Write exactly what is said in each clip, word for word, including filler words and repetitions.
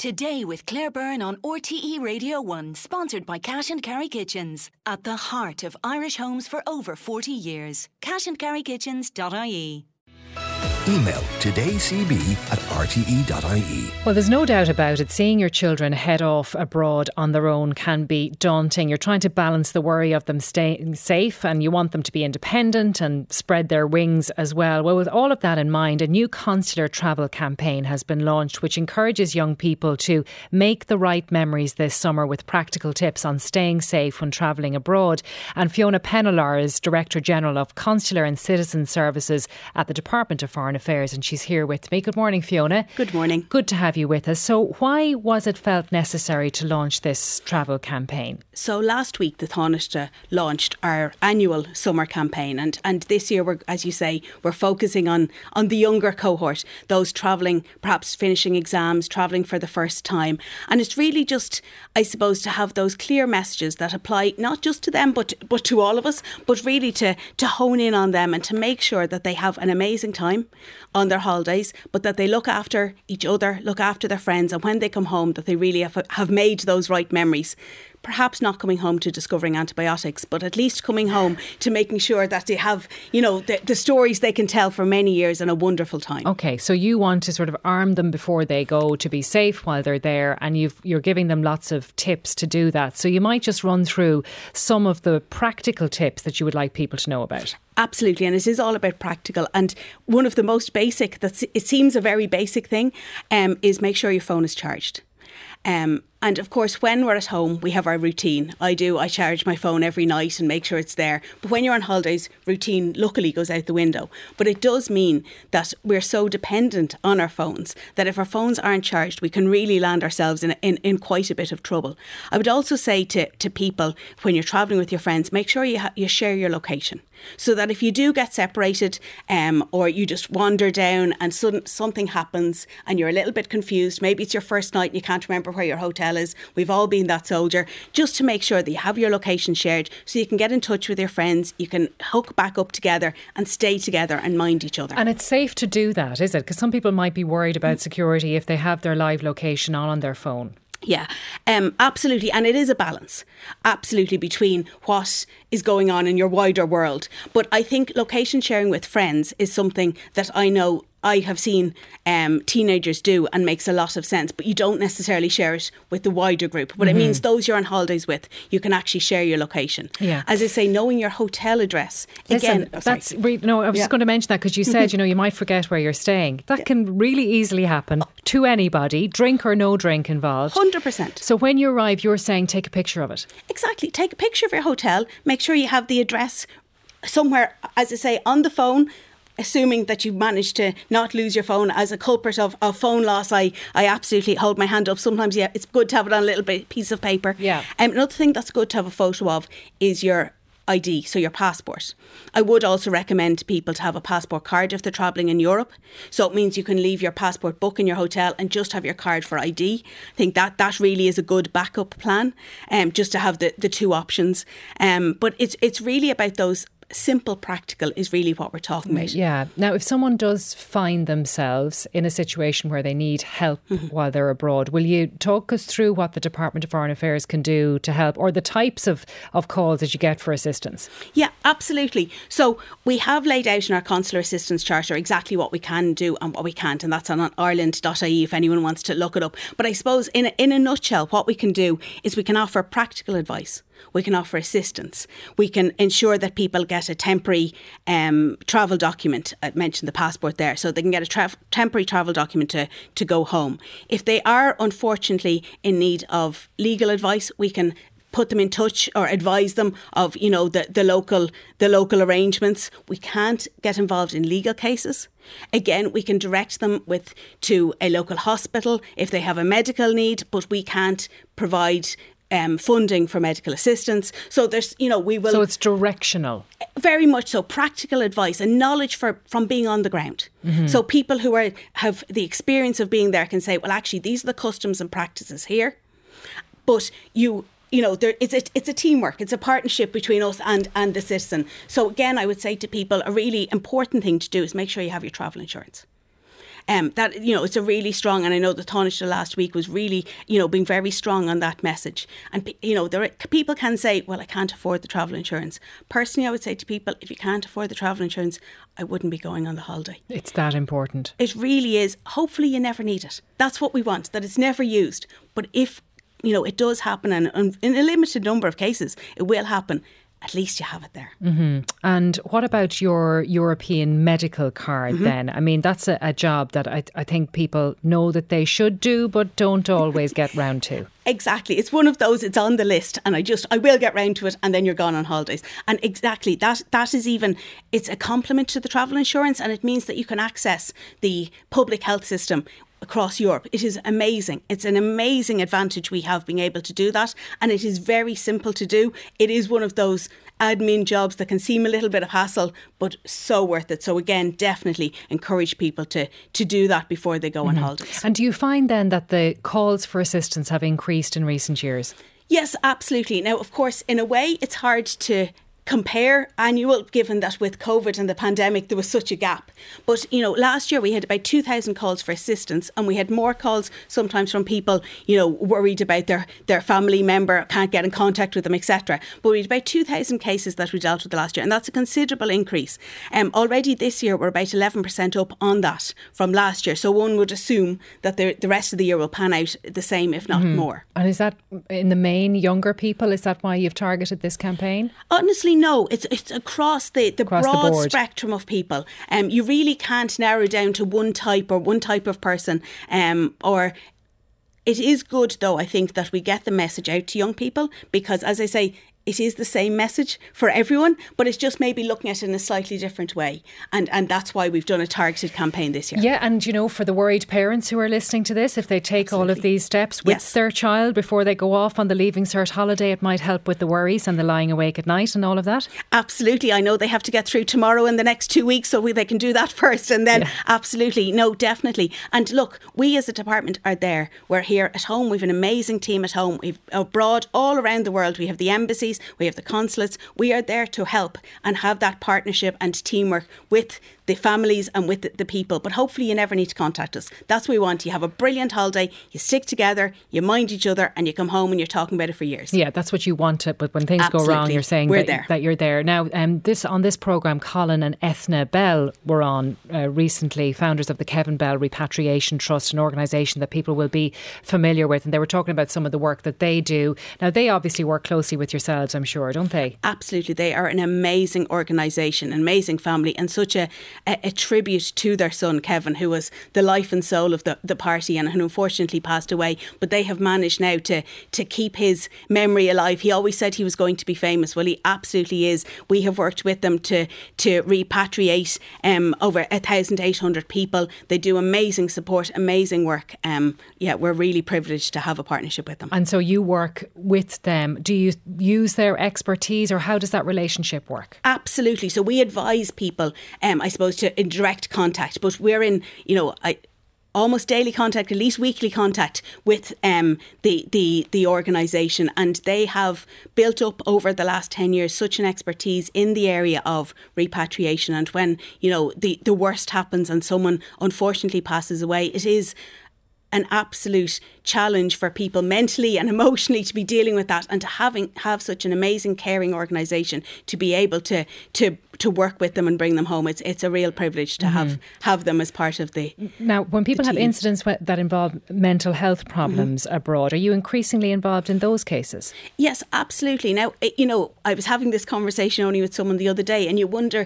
Today with Claire Byrne on R T E Radio one, sponsored by Cash and Carry Kitchens. At the heart of Irish homes for over forty years. cash and carry kitchens dot I E. Email todaycb at r t e dot i e. Well, there's no doubt about it. Seeing your children head off abroad on their own can be daunting. You're trying to balance the worry of them staying safe and you want them to be independent and spread their wings as well. Well, with all of that in mind, a new consular travel campaign has been launched which encourages young people to make the right memories this summer with practical tips on staying safe when travelling abroad. And Fiona Pennelar is Director General of Consular and Citizen Services at the Department of Foreign Affairs, and she's here with me. Good morning, Fiona. Good morning. Good to have you with us. So why was it felt necessary to launch this travel campaign? So last week the Taoiseach launched our annual summer campaign, and, and this year we're, as you say, we're focusing on, on the younger cohort, those travelling, perhaps finishing exams, travelling for the first time. And it's really just, I suppose, to have those clear messages that apply not just to them but but to all of us, but really to, to hone in on them and to make sure that they have an amazing time on their holidays, but that they look after each other, look after their friends, and when they come home that they really have, have made those right memories. Perhaps not coming home to discovering antibiotics, but at least coming home to making sure that they have, you know, the, the stories they can tell for many years and a wonderful time. Okay, so you want to sort of arm them before they go to be safe while they're there, and you've, you're giving them lots of tips to do that. So you might just run through some of the practical tips that you would like people to know about. Absolutely, and it is all about practical. And one of the most basic, that's, it seems a very basic thing, um, is make sure your phone is charged. Um, and of course, when we're at home, we have our routine. I do, I charge my phone every night and make sure it's there. But when you're on holidays, routine luckily goes out the window. But it does mean that we're so dependent on our phones that if our phones aren't charged, we can really land ourselves in, in, in quite a bit of trouble. I would also say to, to people, when you're travelling with your friends, make sure you, ha- you share your location. So that if you do get separated um, or you just wander down and sudden, something happens and you're a little bit confused, maybe it's your first night and you can't remember where your hotel is. We've all been that soldier. Just to make sure that you have your location shared so you can get in touch with your friends, you can hook back up together and stay together and mind each other. And it's safe to do that, is it? Because some people might be worried about security if they have their live location on on their phone. Yeah, um, absolutely. And it is a balance, absolutely, between what is going on in your wider world. But I think location sharing with friends is something that I know I have seen um, teenagers do and makes a lot of sense, but you don't necessarily share it with the wider group. But mm-hmm. it means those you're on holidays with, you can actually share your location. Yeah. As I say, knowing your hotel address. Listen, again, oh, that's re- no. I was yeah. just going to mention that because you said, you know, you might forget where you're staying. That yeah. can really easily happen to anybody, drink or no drink involved. one hundred percent. So when you arrive, you're saying take a picture of it. Exactly. Take a picture of your hotel. Make sure you have the address somewhere, as I say, on the phone. Assuming that you managed to not lose your phone. As a culprit of, of phone loss, I, I absolutely hold my hand up. Sometimes, yeah, it's good to have it on a little bit piece of paper. Yeah. Um, another thing that's good to have a photo of is your I D, so your passport. I would also recommend to people to have a passport card if they're travelling in Europe. So it means you can leave your passport book in your hotel and just have your card for I D. I think that that really is a good backup plan, um, just to have the, the two options. Um, but it's it's really about those simple practical is really what we're talking about. Yeah. Now, if someone does find themselves in a situation where they need help mm-hmm. while they're abroad, will you talk us through what the Department of Foreign Affairs can do to help, or the types of, of calls that you get for assistance? Yeah, absolutely. So we have laid out in our Consular Assistance Charter exactly what we can do and what we can't, and that's on ireland dot I E if anyone wants to look it up. But I suppose in a, in a nutshell, what we can do is we can offer practical advice. We can offer assistance. We can ensure that people get a temporary um, travel document. I mentioned the passport there. So they can get a tra- temporary travel document to, to go home. If they are unfortunately in need of legal advice, we can put them in touch or advise them of, you know, the, the local the local arrangements. We can't get involved in legal cases. Again, we can direct them with to a local hospital if they have a medical need, but we can't provide Um, funding for medical assistance. So there's, you know, we will... So it's directional. Very much so. Practical advice and knowledge for, from being on the ground. Mm-hmm. So people who are have the experience of being there can say, well, actually, these are the customs and practices here. But you... You know, there, it's, a, it's a teamwork. It's a partnership between us and, and the citizen. So again, I would say to people, a really important thing to do is make sure you have your travel insurance. Um, that, you know, it's a really strong, and I know the Taoiseach last week was really, you know, being very strong on that message. And, you know, there are, people can say, well, I can't afford the travel insurance. Personally, I would say to people, if you can't afford the travel insurance, I wouldn't be going on the holiday. It's that important. It really is. Hopefully you never need it. That's what we want, that it's never used. But if, you know, it does happen, and, and in a limited number of cases, it will happen, at least you have it there. Mm-hmm. And what about your European medical card mm-hmm. then? I mean, that's a, a job that I, I think people know that they should do, but don't always get round to. Exactly. It's one of those, it's on the list, and I just, I will get round to it, and then you're gone on holidays. And exactly, that that is even, it's a complement to the travel insurance, and it means that you can access the public health system across Europe. It is amazing. It's an amazing advantage we have being able to do that, and it is very simple to do. It is one of those admin jobs that can seem a little bit of hassle, but so worth it. So again, definitely encourage people to to do that before they go mm-hmm. on holidays. And do you find then that the calls for assistance have increased in recent years? Yes, absolutely. Now, of course, in a way, it's hard to compare annual, given that with COVID and the pandemic there was such a gap. But, you know, last year we had about two thousand calls for assistance, and we had more calls sometimes from people, you know, worried about their, their family member, can't get in contact with them, et cetera. But we had about two thousand cases that we dealt with the last year, and that's a considerable increase. Um, already this year we're about eleven percent up on that from last year. So one would assume that the, the rest of the year will pan out the same, if not mm-hmm. more. And is that in the main younger people? Is that why you've targeted this campaign? Honestly, no, it's it's across the, the across broad the spectrum of people. Um, you really can't narrow down to one type or one type of person. Um, or it is good, though, I think, that we get the message out to young people, because, as I say, it is the same message for everyone, but it's just maybe looking at it in a slightly different way. And and that's why we've done a targeted campaign this year. Yeah, and you know, for the worried parents who are listening to this, if they take Absolutely. all of these steps with yes. their child before they go off on the Leaving Cert holiday, it might help with the worries and the lying awake at night and all of that. Absolutely. I know they have to get through tomorrow and the next two weeks, so we, they can do that first. And then, yeah. absolutely, no, definitely. And look, we as a department are there. We're here at home. We've an amazing team at home. We've abroad, all around the world. We have the embassies, we have the consulates. We are there to help and have that partnership and teamwork with the families and with the, the people. But hopefully you never need to contact us. That's what we want. You have a brilliant holiday, you stick together, you mind each other, and you come home and you're talking about it for years. Yeah, that's what you want. It, but when things Absolutely. go wrong, you're saying We're that, there. that you're there. Now, um, this on this programme, Colin and Ethna Bell were on uh, recently, founders of the Kevin Bell Repatriation Trust, an organisation that people will be familiar with. And they were talking about some of the work that they do. Now, they obviously work closely with yourselves, I'm sure, don't they? Absolutely. They are an amazing organisation, an amazing family, and such a, a, a tribute to their son, Kevin, who was the life and soul of the, the party and who unfortunately passed away. But they have managed now to, to keep his memory alive. He always said he was going to be famous. Well, he absolutely is. We have worked with them to, to repatriate um, over one thousand eight hundred people. They do amazing support, amazing work. Um, yeah, we're really privileged to have a partnership with them. And so you work with them. Do you use their expertise, or how does that relationship work? Absolutely. So we advise people, um, I suppose, to in direct contact, but we're in, you know, I, almost daily contact, at least weekly contact with um, the the the organisation, and they have built up over the last ten years such an expertise in the area of repatriation. And when, you know, the, the worst happens and someone unfortunately passes away, it is an absolute challenge for people mentally and emotionally to be dealing with that, and to having have such an amazing caring organisation to be able to to to work with them and bring them home. It's it's a real privilege to mm-hmm. have have them as part of the Now, when people have incidents that involve mental health problems mm-hmm. abroad, are you increasingly involved in those cases? Yes, absolutely. Now, you know, I was having this conversation only with someone the other day, and you wonder,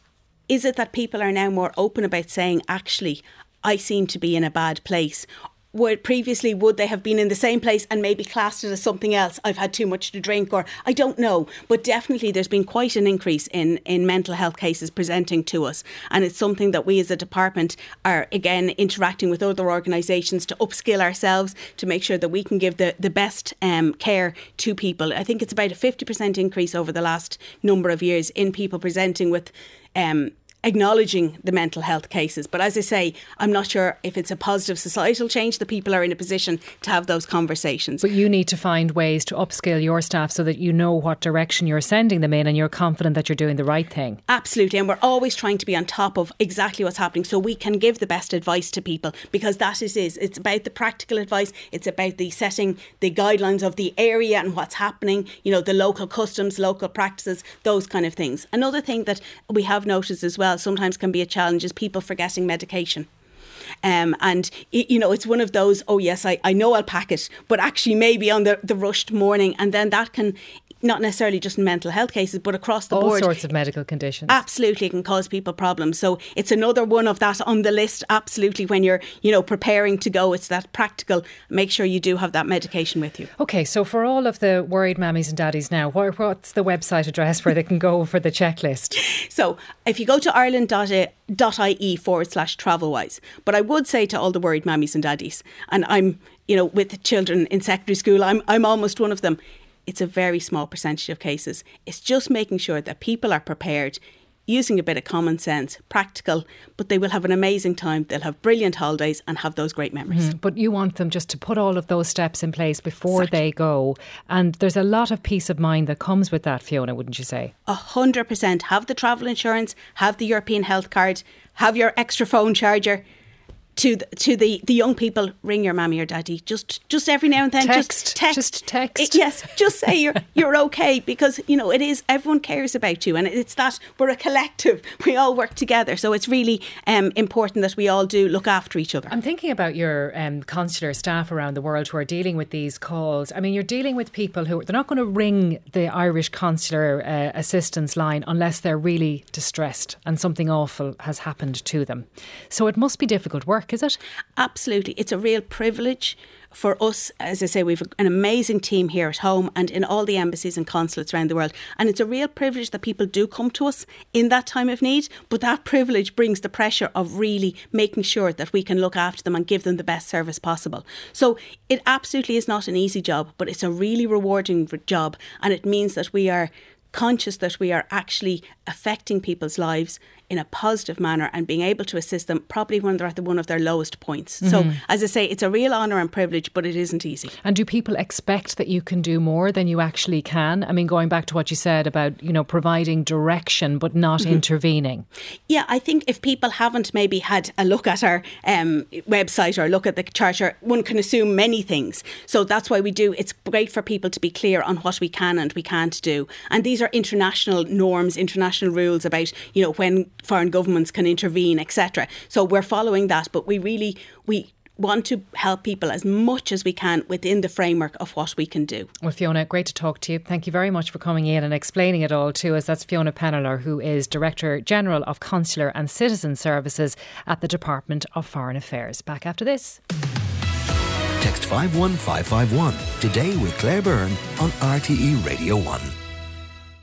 is it that people are now more open about saying, actually, I seem to be in a bad place? Where previously would they have been in the same place and maybe classed it as something else? I've had too much to drink, or I don't know. But definitely there's been quite an increase in, in mental health cases presenting to us. And it's something that we as a department are, again, interacting with other organisations to upskill ourselves to make sure that we can give the, the best um, care to people. I think it's about a fifty percent increase over the last number of years in people presenting with um acknowledging the mental health cases. But as I say, I'm not sure if it's a positive societal change that people are in a position to have those conversations. But you need to find ways to upskill your staff so that you know what direction you're sending them in and you're confident that you're doing the right thing. Absolutely. And we're always trying to be on top of exactly what's happening so we can give the best advice to people, because that is, is it's about the practical advice. It's about the setting the guidelines of the area and what's happening, you know, the local customs, local practices, those kind of things. Another thing that we have noticed as well sometimes can be a challenge is people forgetting medication. Um, and, you know, it's one of those, oh, yes, I, I know I'll pack it, but actually maybe on the, the rushed morning. And then that can, not necessarily just in mental health cases, but across the all board. All sorts of medical conditions. Absolutely, it can cause people problems. So it's another one of that on the list, absolutely, when you're, you know, preparing to go. It's that practical, make sure you do have that medication with you. OK, so for all of the worried mammies and daddies now, what, what's the website address where they can go for the checklist? So if you go to ireland dot I E forward slash travelwise, but I would say to all the worried mammies and daddies, and I'm, you know, with children in secondary school, I'm I'm almost one of them. It's a very small percentage of cases. It's just making sure that people are prepared, using a bit of common sense, practical, but they will have an amazing time. They'll have brilliant holidays and have those great memories. Mm, but you want them just to put all of those steps in place before exactly. they go. And there's a lot of peace of mind that comes with that, Fiona, wouldn't you say? A hundred percent. Have the travel insurance, have the European health card, have your extra phone charger. To the, to the, the young people, ring your mammy or daddy just just every now and then. Text, just text. Just text. It, yes, just say you're you're okay, because, you know, it is, everyone cares about you, and it's that we're a collective. We all work together, so it's really um, important that we all do look after each other. I'm thinking about your um, consular staff around the world who are dealing with these calls. I mean, you're dealing with people who they're not going to ring the Irish consular uh, assistance line unless they're really distressed and something awful has happened to them. So it must be difficult work. Is it? Absolutely. It's a real privilege for us. As I say, we've an amazing team here at home and in all the embassies and consulates around the world. And it's a real privilege that people do come to us in that time of need. But that privilege brings the pressure of really making sure that we can look after them and give them the best service possible. So it absolutely is not an easy job, but it's a really rewarding job. And it means that we are conscious that we are actually affecting people's lives in a positive manner and being able to assist them probably when they're at the one of their lowest points. Mm-hmm. So, as I say, it's a real honour and privilege, but it isn't easy. And do people expect that you can do more than you actually can? I mean, going back to what you said about, you know, providing direction but not mm-hmm. intervening. Yeah, I think if people haven't maybe had a look at our um, website or look at the charter, one can assume many things. So that's why we do. It's great for people to be clear on what we can and we can't do. And these are international norms, international rules about, you know, when foreign governments can intervene, et cetera. So we're following that, but we really, we want to help people as much as we can within the framework of what we can do. Well, Fiona, great to talk to you. Thank you very much for coming in and explaining it all to us. That's Fiona Penneller, who is Director General of Consular and Citizen Services at the Department of Foreign Affairs. Back after this. Text five one five five one today with Claire Byrne on R T E Radio one.